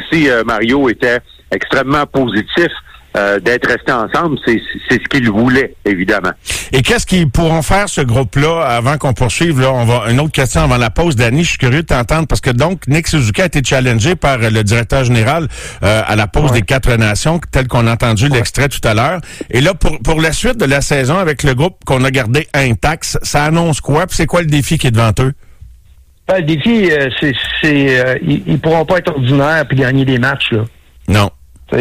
aussi, Mario, était extrêmement positif. D'être restés ensemble, c'est ce qu'ils voulaient, évidemment. Et qu'est-ce qu'ils pourront faire, ce groupe-là, avant qu'on poursuive? Là, on va une autre question avant la pause. Danny, je suis curieux de t'entendre, parce que donc, Nick Suzuki a été challengé par le directeur général à la pause des 4 nations, tel qu'on a entendu l'extrait tout à l'heure. Et là, pour la suite de la saison, avec le groupe qu'on a gardé intact, ça annonce quoi? Puis c'est quoi le défi qui est devant eux? Le défi, ils pourront pas être ordinaires puis gagner des matchs, là. Non.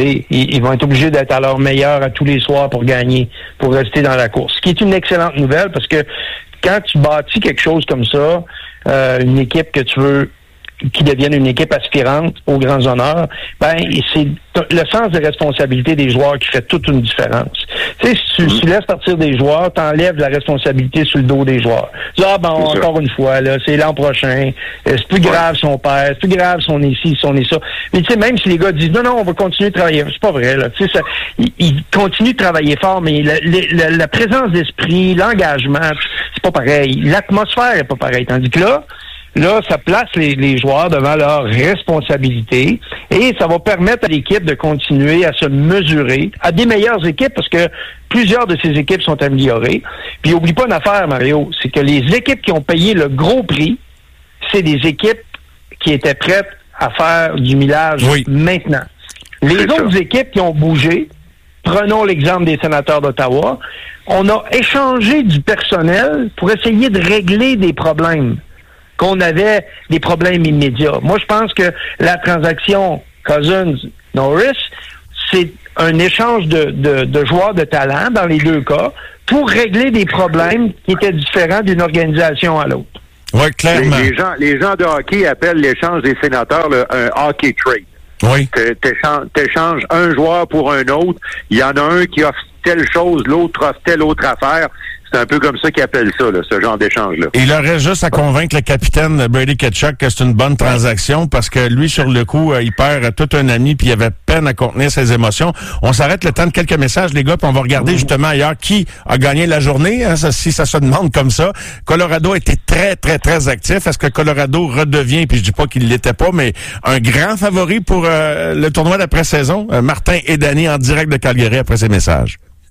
Ils vont être obligés d'être à leur meilleur à tous les soirs pour gagner, pour rester dans la course. Ce qui est une excellente nouvelle, parce que quand tu bâtis quelque chose comme ça, une équipe que tu veux qui devienne une équipe aspirante aux grands honneurs, ben c'est le sens de responsabilité des joueurs qui fait toute une différence. Tu sais, si tu laisses partir des joueurs, t'enlèves la responsabilité sur le dos des joueurs. Tu dis, encore une fois, là, c'est l'an prochain, c'est plus grave si on perd, c'est plus grave si on est ci, si on est ça. Mais tu sais, même si les gars disent, non, on va continuer de travailler, c'est pas vrai, là. Tu sais, ils continuent de travailler fort, mais la présence d'esprit, l'engagement, c'est pas pareil. L'atmosphère est pas pareille. Tandis que là, ça place les joueurs devant leurs responsabilités et ça va permettre à l'équipe de continuer à se mesurer à des meilleures équipes parce que plusieurs de ces équipes sont améliorées. Puis oublie pas une affaire, Mario, c'est que les équipes qui ont payé le gros prix, c'est des équipes qui étaient prêtes à faire du millage maintenant. Les autres équipes qui ont bougé, prenons l'exemple des Sénateurs d'Ottawa, on a échangé du personnel pour essayer de régler des problèmes. Qu'on avait des problèmes immédiats. Moi, je pense que la transaction Cousins-Norris, c'est un échange de joueurs de talent dans les deux cas pour régler des problèmes qui étaient différents d'une organisation à l'autre. Oui, clairement. Les gens de hockey appellent l'échange des sénateurs un hockey trade. Oui. T'échanges un joueur pour un autre. Il y en a un qui offre telle chose, l'autre offre telle autre affaire. C'est un peu comme ça qu'ils appellent ça, là, ce genre d'échange-là. Il aurait juste à convaincre le capitaine Brady Tkachuk que c'est une bonne transaction parce que lui, sur le coup, il perd tout un ami puis il avait peine à contenir ses émotions. On s'arrête le temps de quelques messages, les gars, puis on va regarder justement ailleurs qui a gagné la journée, hein, si ça se demande comme ça. Colorado a été très, très, très actif. Est-ce que Colorado redevient, puis je dis pas qu'il l'était pas, mais un grand favori pour le tournoi d'après-saison? Martin et Danny en direct de Calgary après ces messages.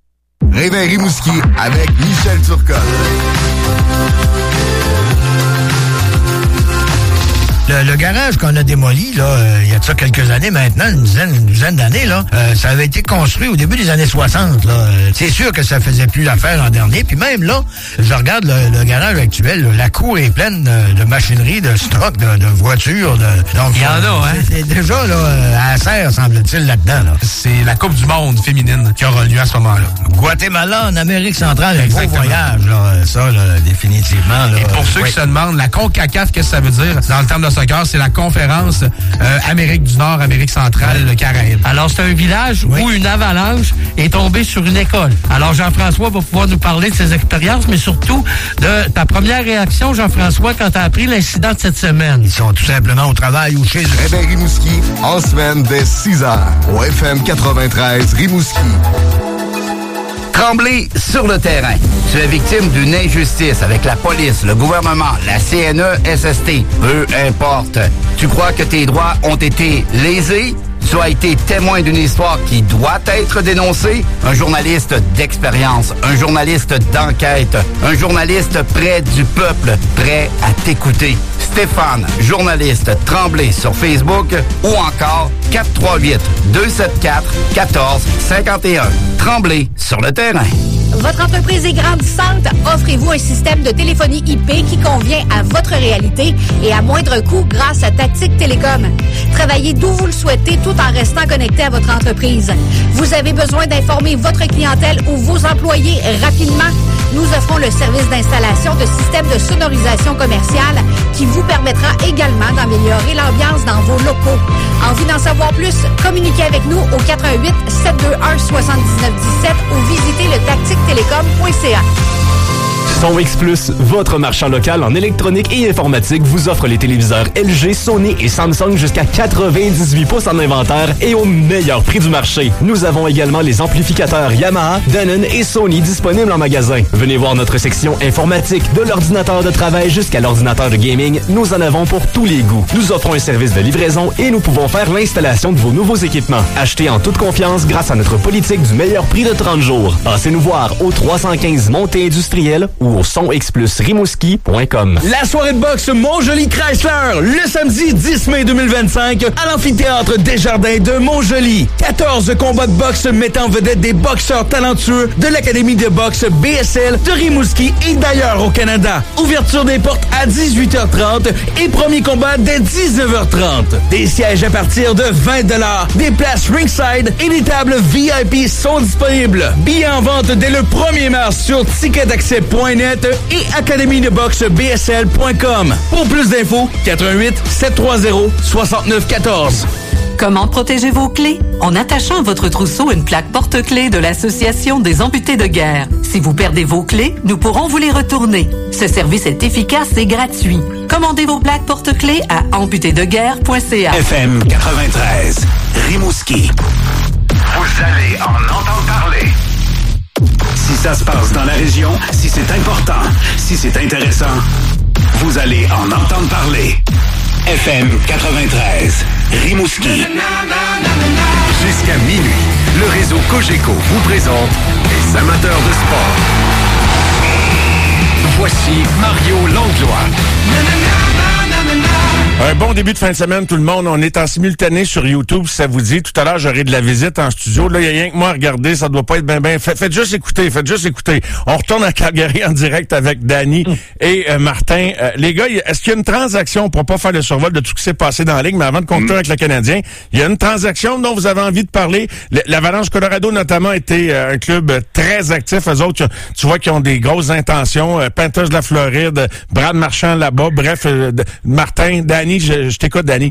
Réveil Rimouski avec Michel Turcotte. Le garage qu'on a démoli, là, il y a de ça quelques années maintenant, une douzaine d'années, là, ça avait été construit au début des années 60, là. C'est sûr que ça faisait plus l'affaire l'an dernier. Puis même là, je regarde le garage actuel, là, la cour est pleine de machinerie, de stock, de voitures. Donc, il y en a, hein? C'est déjà, là, à serre, semble-t-il, là-dedans, là. C'est la Coupe du monde féminine qui aura lieu à ce moment-là. Guatemala, en Amérique centrale, un gros voyage, là. Ça, là, définitivement, là. Et pour ceux qui se demandent, la CONCACAF, qu'est-ce que ça veut dire? Dans le terme de soccer, c'est la conférence Amérique du Nord, Amérique centrale, le Caraïbe. Alors, c'est un village où une avalanche est tombée sur une école. Alors, Jean-François va pouvoir nous parler de ses expériences, mais surtout de ta première réaction, Jean-François, quand tu as appris l'incident de cette semaine. Ils sont tout simplement au travail ou chez eux. Réveil Rimouski, en semaine dès 6h, au FM 93 Rimouski. Tremblay sur le terrain. Tu es victime d'une injustice avec la police, le gouvernement, la CNESST. Peu importe. Tu crois que tes droits ont été lésés? Tu as été témoin d'une histoire qui doit être dénoncée? Un journaliste d'expérience, un journaliste d'enquête, un journaliste près du peuple, prêt à t'écouter. Stéphane, journaliste Tremblay sur Facebook ou encore 438-274-1451. Tremblay sur le terrain. Votre entreprise est grandissante? Offrez-vous un système de téléphonie IP qui convient à votre réalité et à moindre coût grâce à Tactique Télécom. Travaillez d'où vous le souhaitez tout en restant connecté à votre entreprise. Vous avez besoin d'informer votre clientèle ou vos employés rapidement? Nous offrons le service d'installation de systèmes de sonorisation commerciale qui vous permettra également d'améliorer l'ambiance dans vos locaux. Envie d'en savoir plus? Communiquez avec nous au 88-721-7917 ou visitez le tactiquetélécom.ca. Son X Plus, votre marchand local en électronique et informatique, vous offre les téléviseurs LG, Sony et Samsung jusqu'à 98 pouces en inventaire et au meilleur prix du marché. Nous avons également les amplificateurs Yamaha, Denon et Sony disponibles en magasin. Venez voir notre section informatique, de l'ordinateur de travail jusqu'à l'ordinateur de gaming. Nous en avons pour tous les goûts. Nous offrons un service de livraison et nous pouvons faire l'installation de vos nouveaux équipements. Achetez en toute confiance grâce à notre politique du meilleur prix de 30 jours. Passez nous voir au 315 Montée Industrielle ou au sonxplusrimouski.com. La soirée de boxe Montjoli Chrysler, le samedi 10 mai 2025 à l'amphithéâtre Desjardins de Montjoli. 14 combats de boxe mettant en vedette des boxeurs talentueux de l'Académie de boxe BSL de Rimouski et d'ailleurs au Canada. Ouverture des portes à 18h30 et premier combat dès 19h30. Des sièges à partir de 20 $, des places ringside et des tables VIP sont disponibles. Billets en vente dès le 1er mars sur ticketaccès.net et académiedeboxebsl.com. Pour plus d'infos, 88-730-6914. Comment protéger vos clés? En attachant à votre trousseau une plaque porte-clés de l'Association des amputés de guerre. Si vous perdez vos clés, nous pourrons vous les retourner. Ce service est efficace et gratuit. Commandez vos plaques porte-clés à amputédeguerre.ca. FM 93, Rimouski. Vous allez en entendre parler. Si ça se passe dans la région, si c'est important, si c'est intéressant, vous allez en entendre parler. FM 93, Rimouski. Jusqu'à minuit, le réseau Cogeco vous présente les amateurs de sport. Voici Mario Langlois. Un bon début de fin de semaine, tout le monde. On est en simultané sur YouTube, si ça vous dit. Tout à l'heure, j'aurai de la visite en studio. Là, il n'y a rien que moi à regarder. Ça doit pas être bien. Faites juste écouter. On retourne à Calgary en direct avec Danny et Martin. Les gars, est-ce qu'il y a une transaction, pour pas faire le survol de tout ce qui s'est passé dans la Ligue, mais avant de conclure avec le Canadien, il y a une transaction dont vous avez envie de parler. L'Avalanche Colorado, notamment, était un club très actif. Eux autres, tu vois qu'ils ont des grosses intentions. Panthers de la Floride, Brad Marchand là-bas. Bref, Martin, Danny, je t'écoute, Danny.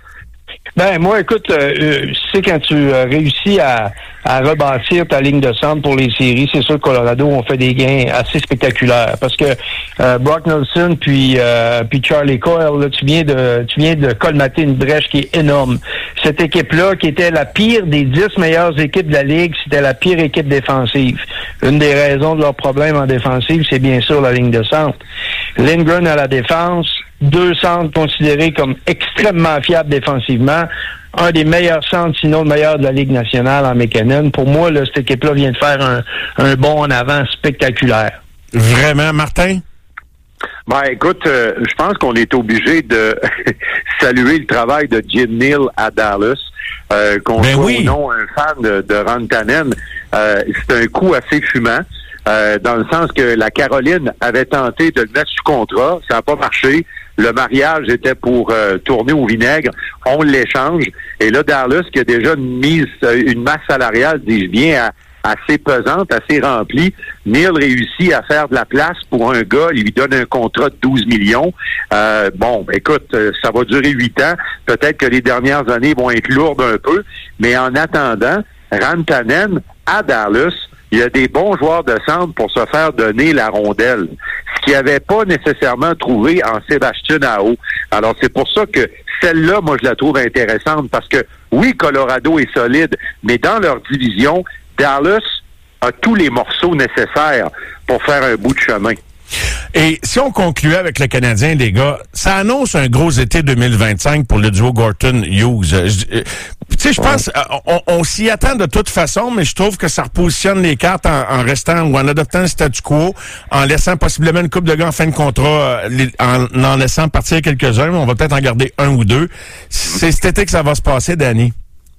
Ben moi, écoute, c'est quand tu réussis à rebâtir ta ligne de centre pour les séries, c'est sûr que Colorado ont fait des gains assez spectaculaires parce que Brock Nelson puis Charlie Coyle, là, tu viens de colmater une brèche qui est énorme. Cette équipe-là, qui était la pire des 10 meilleures équipes de la Ligue, c'était la pire équipe défensive. Une des raisons de leur problème en défensive, c'est bien sûr la ligne de centre. Lindgren à la défense, 2 centres considérés comme extrêmement fiables défensivement. Un des meilleurs centres, sinon le meilleur de la Ligue nationale en McKinnon. Pour moi, là, cette équipe-là vient de faire un bond en avant spectaculaire. Vraiment, Martin? Ben, écoute, je pense qu'on est obligé de saluer le travail de Jim Neal à Dallas. Qu'on soit ou non un fan de Rantanen, c'est un coup assez fumant. Dans le sens que la Caroline avait tenté de le mettre sous contrat, ça n'a pas marché. Le mariage était pour tourner au vinaigre. On l'échange. Et là, Dallas, qui a déjà une masse salariale, dis-je bien, assez pesante, assez remplie, Neal réussit à faire de la place pour un gars, il lui donne un contrat de 12 millions. Écoute, ça va durer 8 ans. Peut-être que les dernières années vont être lourdes un peu. Mais en attendant, Rantanen, à Dallas, il y a des bons joueurs de centre pour se faire donner la rondelle, ce qu'il n'avait pas nécessairement trouvé en Sébastien Aho. Alors, c'est pour ça que celle-là, moi, je la trouve intéressante parce que, oui, Colorado est solide, mais dans leur division, Dallas a tous les morceaux nécessaires pour faire un bout de chemin. Et si on concluait avec le Canadien, les gars, ça annonce un gros été 2025 pour le duo Gorton-Hughes. Tu sais, je pense, on s'y attend de toute façon, mais je trouve que ça repositionne les cartes en restant ou en adoptant le statu quo, en laissant possiblement une couple de gars en fin de contrat, en laissant partir quelques-uns, mais on va peut-être en garder un ou deux. C'est cet été que ça va se passer, Danny.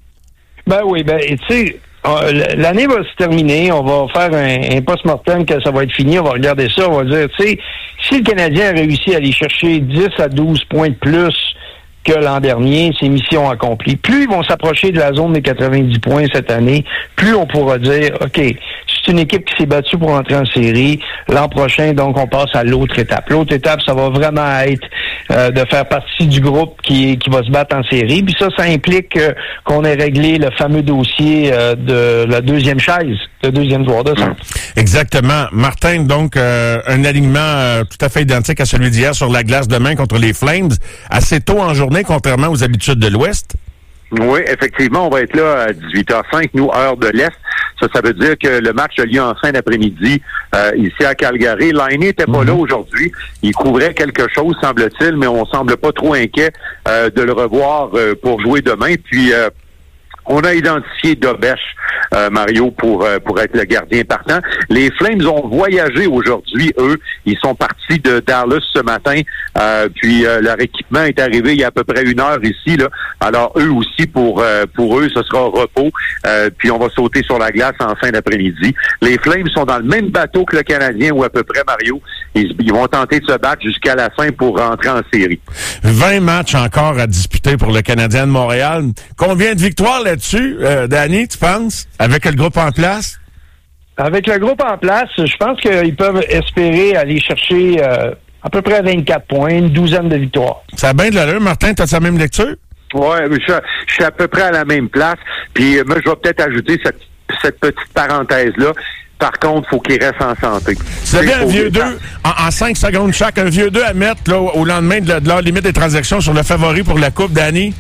Ben oui, tu sais, l'année va se terminer, on va faire un post-mortem que ça va être fini, on va regarder ça, on va dire, tu sais, si le Canadien a réussi à aller chercher 10 à 12 points de plus que l'an dernier, c'est mission accomplie. Plus ils vont s'approcher de la zone des 90 points cette année, plus on pourra dire, OK, c'est une équipe qui s'est battue pour entrer en série. L'an prochain, donc, on passe à l'autre étape. L'autre étape, ça va vraiment être de faire partie du groupe qui va se battre en série. Puis ça implique qu'on ait réglé le fameux dossier de la deuxième chaise, le deuxième joueur de centre. Exactement. Martin, donc, un alignement tout à fait identique à celui d'hier sur la glace demain contre les Flames, assez tôt en journée, contrairement aux habitudes de l'Ouest. Oui, effectivement, on va être là à 18h05, nous, heure de l'Est. Ça veut dire que le match a lieu en fin d'après-midi ici à Calgary. Lainé n'était pas là aujourd'hui. Il couvrait quelque chose, semble-t-il, mais on semble pas trop inquiet de le revoir pour jouer demain. Puis on a identifié Dobèche, Mario, pour être le gardien partant. Les Flames ont voyagé aujourd'hui, eux. Ils sont partis de Dallas ce matin. Puis leur équipement est arrivé il y a à peu près 1 heure ici, là. Alors eux aussi, pour eux, ce sera repos. Puis on va sauter sur la glace en fin d'après-midi. Les Flames sont dans le même bateau que le Canadien, ou à peu près, Mario. Ils vont tenter de se battre jusqu'à la fin pour rentrer en série. 20 matchs encore à disputer pour le Canadien de Montréal. Combien de victoires là-dessus, Danny, tu penses, avec le groupe en place? Avec le groupe en place, je pense qu'ils peuvent espérer aller chercher à peu près 24 points, une douzaine de victoires. Ça a bien de l'allure. Martin, tu as sa même lecture? Oui, je suis à peu près à la même place. Puis moi, je vais peut-être ajouter cette petite parenthèse-là. Par contre, il faut qu'il reste en santé. Vous avez un vieux 2, en 5 secondes chaque, un vieux 2 à mettre là, au lendemain de l'heure limite des transactions sur le favori pour la Coupe, Danny?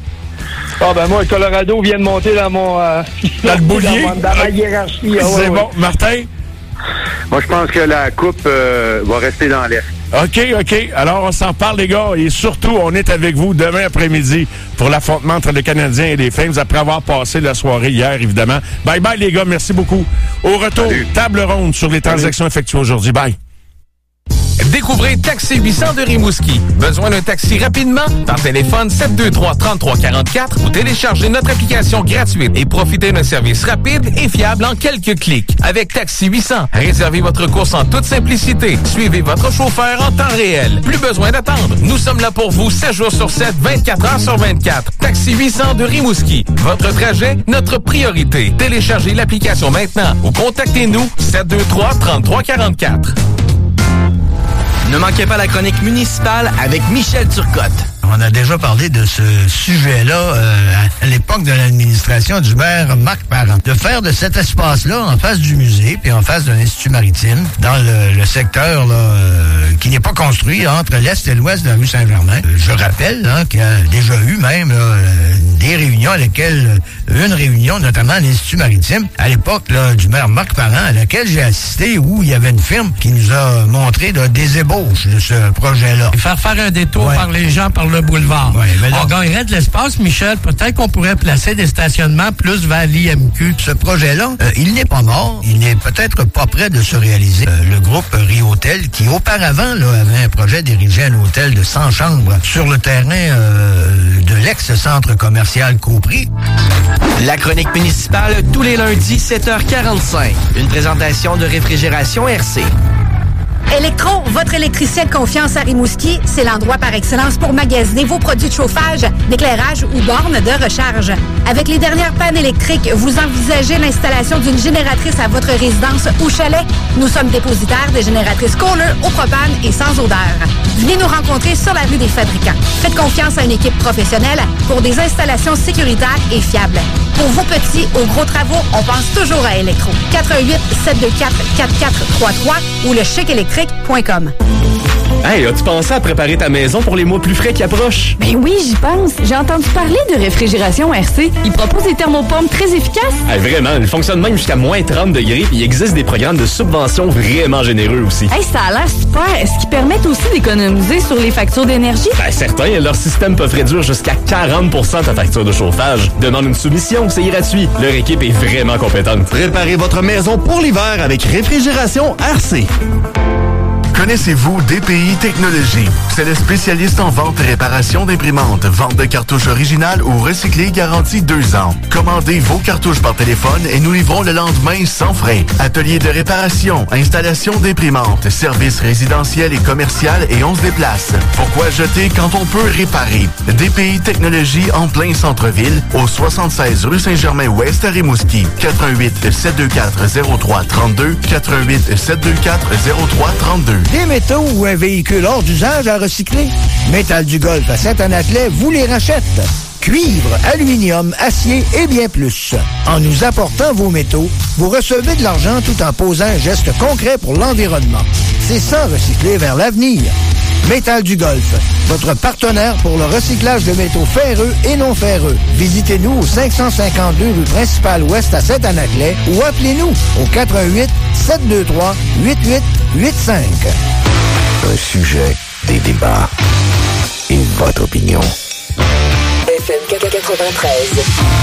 Ah ben moi, le Colorado vient de monter dans mon... dans le boulier? Dans ma hiérarchie. C'est bon. Martin? Moi, je pense que la Coupe va rester dans l'Est. OK. Alors, on s'en parle, les gars. Et surtout, on est avec vous demain après-midi pour l'affrontement entre les Canadiens et les Flames, après avoir passé la soirée hier, évidemment. Bye-bye, les gars. Merci beaucoup. Au retour, table ronde sur les transactions effectuées aujourd'hui. Bye. Découvrez Taxi 800 de Rimouski. Besoin d'un taxi rapidement? Par téléphone 723-3344 ou téléchargez notre application gratuite et profitez d'un service rapide et fiable en quelques clics. Avec Taxi 800, réservez votre course en toute simplicité. Suivez votre chauffeur en temps réel. Plus besoin d'attendre. Nous sommes là pour vous 7 jours sur 7, 24 heures sur 24. Taxi 800 de Rimouski. Votre trajet, notre priorité. Téléchargez l'application maintenant ou contactez-nous 723-3344. Ne manquez pas la chronique municipale avec Michel Turcotte. On a déjà parlé de ce sujet-là à l'époque de l'administration du maire Marc Parent. De faire de cet espace-là en face du musée puis en face de l'Institut maritime, dans le secteur là, qui n'est pas construit entre l'Est et l'Ouest de la rue Saint-Germain. Je rappelle qu'il y a déjà eu même des réunions à lesquelles, une réunion notamment à l'Institut maritime, à l'époque du maire Marc Parent, à laquelle j'ai assisté, où il y avait une firme qui nous a montré des ébauches de ce projet-là. Et faire un détour par les gens, par le boulevard. Ouais, on gagnerait de l'espace, Michel. Peut-être qu'on pourrait placer des stationnements plus vers l'IMQ. Ce projet-là, il n'est pas mort. Il n'est peut-être pas prêt de se réaliser. Le groupe Rio-Hôtel, qui auparavant avait un projet dirigé à l'hôtel de 100 chambres sur le terrain de l'ex-centre commercial Caupri. La chronique municipale tous les lundis, 7h45. Une présentation de Réfrigération RC. Électro, votre électricien de confiance à Rimouski, c'est l'endroit par excellence pour magasiner vos produits de chauffage, d'éclairage ou bornes de recharge. Avec les dernières pannes électriques, vous envisagez l'installation d'une génératrice à votre résidence ou chalet? Nous sommes dépositaires des génératrices Kohler au propane et sans odeur. Venez nous rencontrer sur la rue des Fabricants. Faites confiance à une équipe professionnelle pour des installations sécuritaires et fiables. Pour vos petits ou gros travaux, on pense toujours à Électro. 418-724-4433 ou le chic-électrique.com. Hey, as-tu pensé à préparer ta maison pour les mois plus frais qui approchent? Ben oui, j'y pense. J'ai entendu parler de Réfrigération RC. Ils proposent des thermopompes très efficaces. Hey, vraiment, ils fonctionnent même jusqu'à moins 30 degrés. Puis il existe des programmes de subvention vraiment généreux aussi. Hey, ça a l'air super. Est-ce qu'ils permettent aussi d'économiser sur les factures d'énergie? Ben certains, leurs systèmes peuvent réduire jusqu'à 40% ta facture de chauffage. Demande une soumission, c'est gratuit. Leur équipe est vraiment compétente. Préparez votre maison pour l'hiver avec Réfrigération RC. Connaissez-vous DPI Technologies? C'est le spécialiste en vente et réparation d'imprimantes, vente de cartouches originales ou recyclées garantie 2 ans. Commandez vos cartouches par téléphone et nous livrons le lendemain sans frais. Atelier de réparation, installation d'imprimantes, services résidentiels et commercial et on se déplace. Pourquoi jeter quand on peut réparer? DPI Technologies en plein centre-ville, au 76 rue Saint-Germain-Ouest à Rimouski. 88 724 0332, 88 724 0332. Des métaux ou un véhicule hors d'usage à recycler? Métal du Golfe à Saint-Anaclet vous les rachète. Cuivre, aluminium, acier et bien plus. En nous apportant vos métaux, vous recevez de l'argent tout en posant un geste concret pour l'environnement. C'est ça, recycler vers l'avenir. Métal du Golfe, votre partenaire pour le recyclage de métaux ferreux et non ferreux. Visitez-nous au 552 rue Principale Ouest à Saint-Anaclet ou appelez-nous au 88 723 8885. Un sujet, des débats et votre opinion. FM 93.